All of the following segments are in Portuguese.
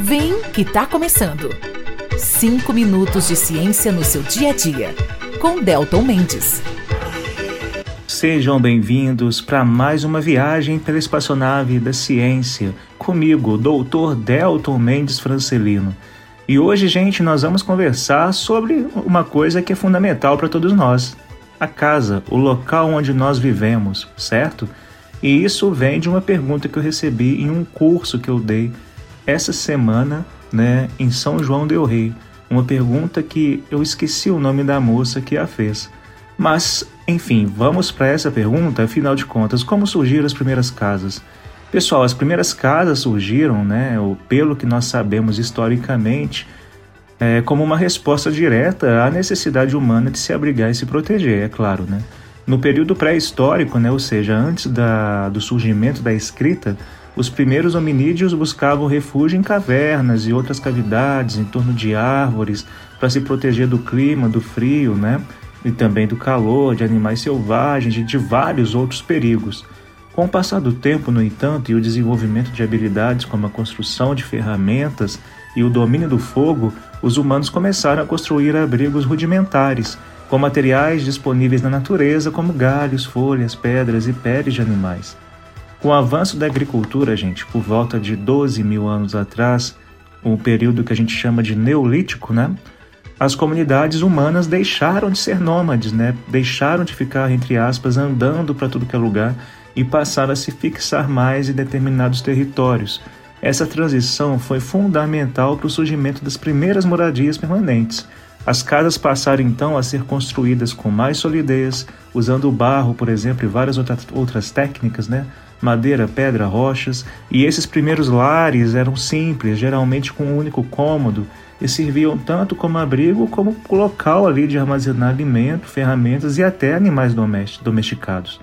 Vem que tá começando. 5 minutos de ciência no seu dia a dia, com Delton Mendes. Sejam bem-vindos para mais uma viagem pela espaçonave da ciência, comigo, Dr. Delton Mendes Francelino. E hoje, gente, nós vamos conversar sobre uma coisa que é fundamental para todos nós: a casa, o local onde nós vivemos, certo? E isso vem de uma pergunta que eu recebi em um curso que eu dei essa semana, em São João del Rei. Uma pergunta que eu esqueci o nome da moça que a fez. Mas, enfim, vamos para essa pergunta. Afinal de contas, como surgiram as primeiras casas? Pessoal, as primeiras casas surgiram, pelo que nós sabemos historicamente, como uma resposta direta à necessidade humana de se abrigar e se proteger, é claro, No período pré-histórico, ou seja, antes do surgimento da escrita, os primeiros hominídeos buscavam refúgio em cavernas e outras cavidades em torno de árvores para se proteger do clima, do frio, e também do calor, de animais selvagens e de vários outros perigos. Com o passar do tempo, no entanto, e o desenvolvimento de habilidades como a construção de ferramentas e o domínio do fogo, os humanos começaram a construir abrigos rudimentares, com materiais disponíveis na natureza como galhos, folhas, pedras e peles de animais. Com o avanço da agricultura, por volta de 12 mil anos atrás, um período que a gente chama de Neolítico, as comunidades humanas deixaram de ser nômades, deixaram de ficar, entre aspas, andando para tudo que é lugar e passaram a se fixar mais em determinados territórios. Essa transição foi fundamental para o surgimento das primeiras moradias permanentes. As casas passaram então a ser construídas com mais solidez, usando o barro, por exemplo, e várias outras técnicas, madeira, pedra, rochas, e esses primeiros lares eram simples, geralmente com um único cômodo, e serviam tanto como abrigo como local ali de armazenar alimento, ferramentas e até animais domesticados.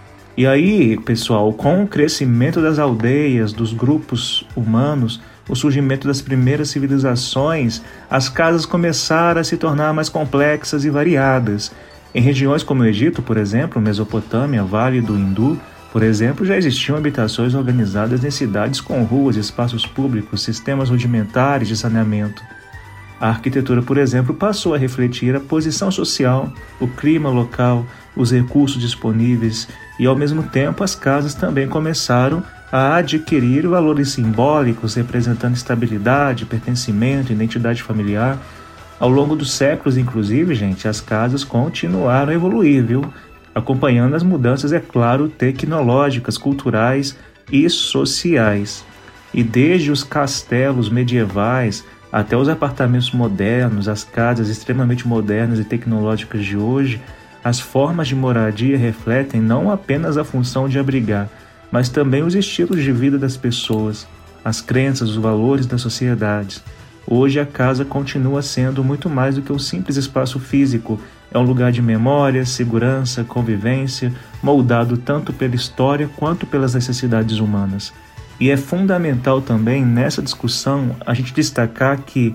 E aí, pessoal, com o crescimento das aldeias, dos grupos humanos, o surgimento das primeiras civilizações, as casas começaram a se tornar mais complexas e variadas. Em regiões como o Egito, por exemplo, Mesopotâmia, Vale do Hindu, por exemplo, já existiam habitações organizadas em cidades com ruas, espaços públicos, sistemas rudimentares de saneamento. A arquitetura, por exemplo, passou a refletir a posição social, o clima local, os recursos disponíveis e, ao mesmo tempo, as casas também começaram a adquirir valores simbólicos representando estabilidade, pertencimento, identidade familiar. Ao longo dos séculos, inclusive, as casas continuaram a evoluir, acompanhando as mudanças, é claro, tecnológicas, culturais e sociais. E desde os castelos medievais até os apartamentos modernos, as casas extremamente modernas e tecnológicas de hoje, as formas de moradia refletem não apenas a função de abrigar, mas também os estilos de vida das pessoas, as crenças, os valores da sociedade. Hoje a casa continua sendo muito mais do que um simples espaço físico. É um lugar de memória, segurança, convivência, moldado tanto pela história quanto pelas necessidades humanas. E é fundamental também, nessa discussão, a gente destacar que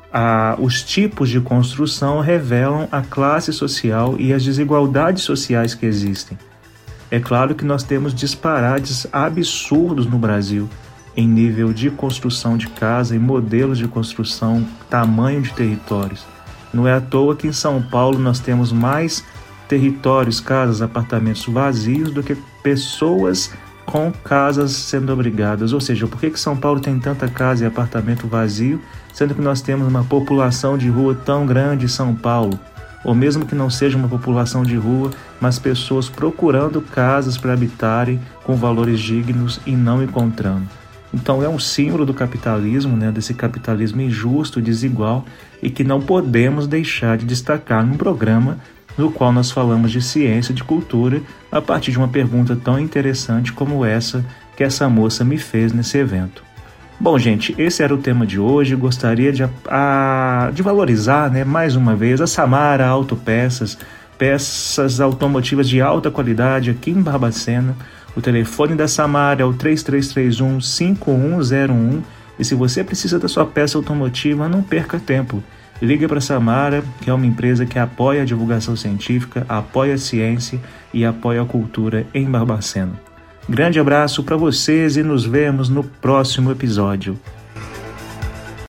os tipos de construção revelam a classe social e as desigualdades sociais que existem. É claro que nós temos disparates absurdos no Brasil, em nível de construção de casa e modelos de construção, tamanho de territórios. Não é à toa que em São Paulo nós temos mais territórios, casas, apartamentos vazios do que pessoas com casas sendo abrigadas. Ou seja, por que São Paulo tem tanta casa e apartamento vazio, sendo que nós temos uma população de rua tão grande em São Paulo? Ou mesmo que não seja uma população de rua, mas pessoas procurando casas para habitarem com valores dignos e não encontrando. Então é um símbolo do capitalismo, desse capitalismo injusto e desigual, e que não podemos deixar de destacar num programa no qual nós falamos de ciência e de cultura a partir de uma pergunta tão interessante como essa que essa moça me fez nesse evento. Bom, gente, esse era o tema de hoje. Gostaria de valorizar, mais uma vez, a Samara Autopeças, peças automotivas de alta qualidade aqui em Barbacena. O telefone da Samara é o 3331-5101 e se você precisa da sua peça automotiva, não perca tempo. Liga para a Samara, que é uma empresa que apoia a divulgação científica, apoia a ciência e apoia a cultura em Barbacena. Grande abraço para vocês e nos vemos no próximo episódio.